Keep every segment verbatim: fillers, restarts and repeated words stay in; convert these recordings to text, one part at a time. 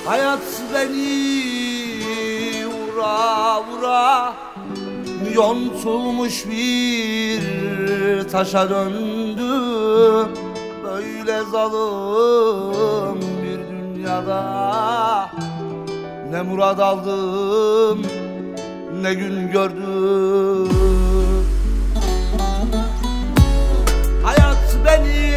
Hayat beni vura vura yontulmuş bir taşa döndüm. Böyle zalim bir dünyada ne murad aldım ne gün gördüm. Hayat beni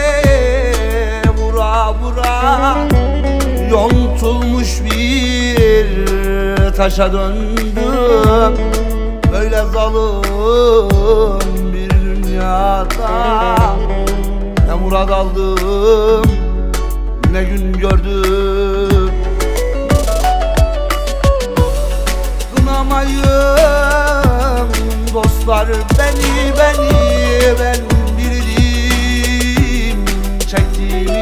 vura vura yontulmuş bir taşa döndüm. Böyle zalim bir dünyada ne murad aldım ne gün gördüm. Kınamayın dostlar beni beni ben bildim çektiğimi,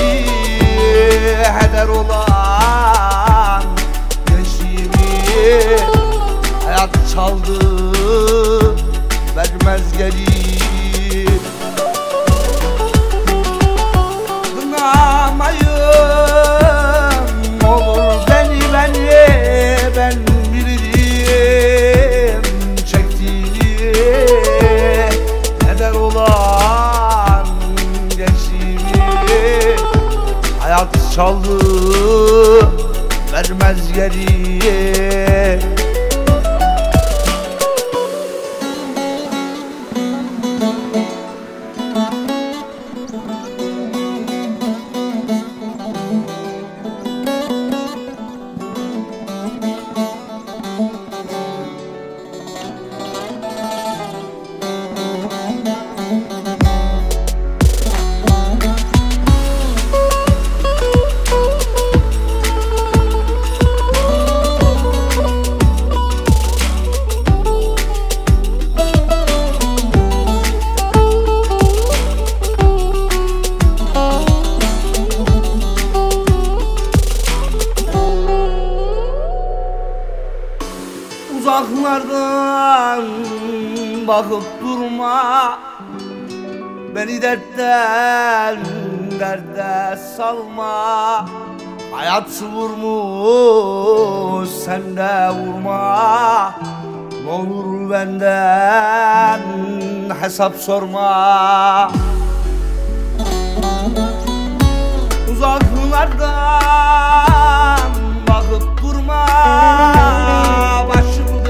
heder olan gençliğimi hayat çaldı vermez geri. Kınamayın olur beni beni ben bildim çektiğini, heder olan gençliğimi hayat çaldı vermez geriye. Uzaklardan bakıp durma, beni dertten derde salma. Hayat vurmuş sen de vurma, ne olur benden hesap sorma. Uzaklardan bakıp durma, başımı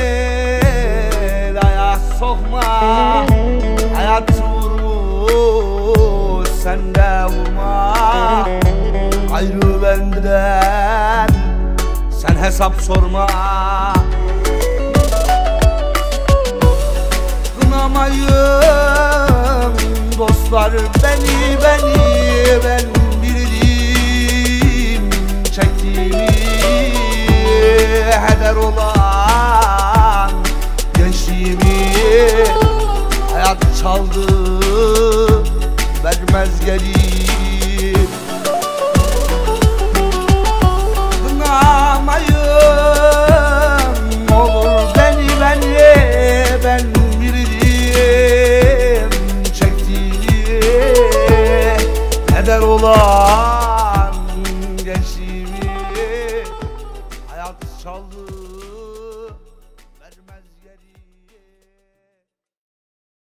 belaya sokma. Hayat vurmuş sen de vurma, ayrı benden sen hesap sorma. Kınamayın dostlar beni beni ben bildim çektiğimi, heder olan gençliğimi hayat çaldı